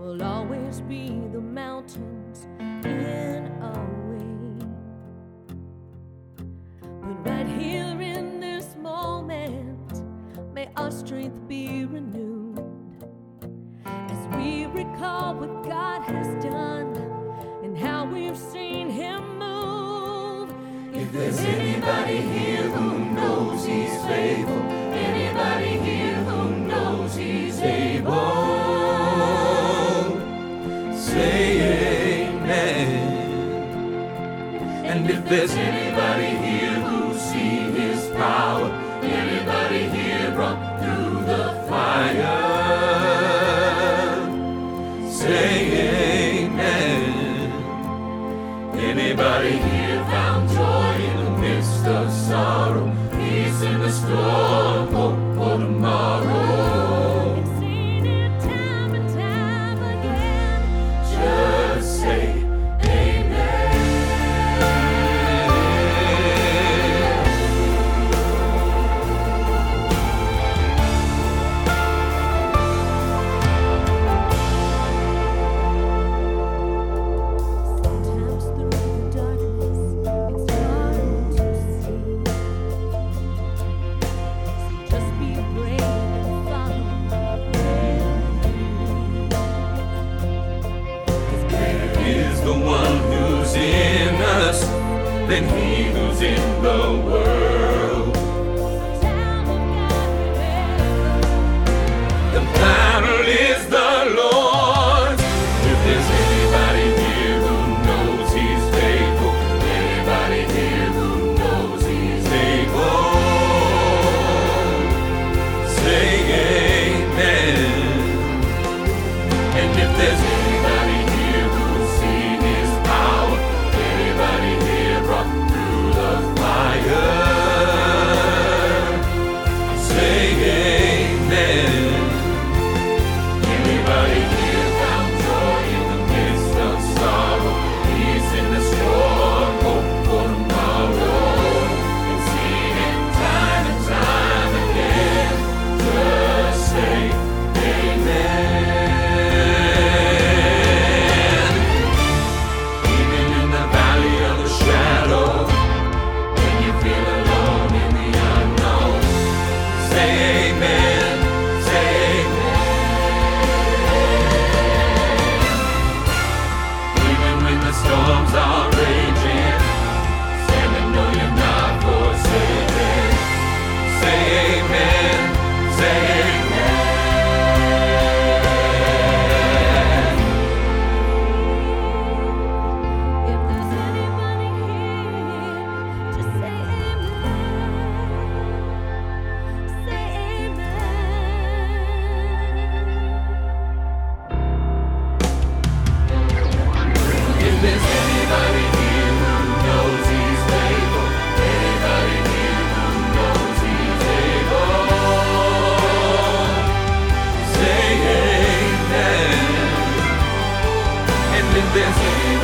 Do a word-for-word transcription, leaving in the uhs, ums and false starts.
will always be the mountains in our way. But right here in this moment, may our strength be renewed as we recall what God has done and how we've seen Him move. If there's anybody here who knows He's faithful, anybody here who knows He's able, say amen. And if there's anybody here who sees His power, anybody here brought through the fire, say amen. Anybody here found joy in the midst of sorrow, peace in the storm, hope for tomorrow? I've seen it time and time again. Just say Sometimes through the darkness, it's hard to see. So just be brave and follow where you lead. is the one who's in us than he who's in the world. Time of God prevails. The battle is the Lord's. If there's anybody here who knows He's faithful, anybody here who knows He's able, say amen. And if there's anybody here who's seen His power, anybody here brought through the fire, say amen. Anybody here found joy in the midst of sorrow, peace in the storm, hope for tomorrow? And seen it time and time again. Just say amen. Even in the valley of the shadow, when you feel alone in the unknown, say amen, say amen. Even when the storms are raging, stand and know you're not forsaken. Say amen, say amen. If there's anybody here, just say amen. Say If there's anybody here who knows He's faithful, anybody here who knows He's able, say amen. And if there's anybody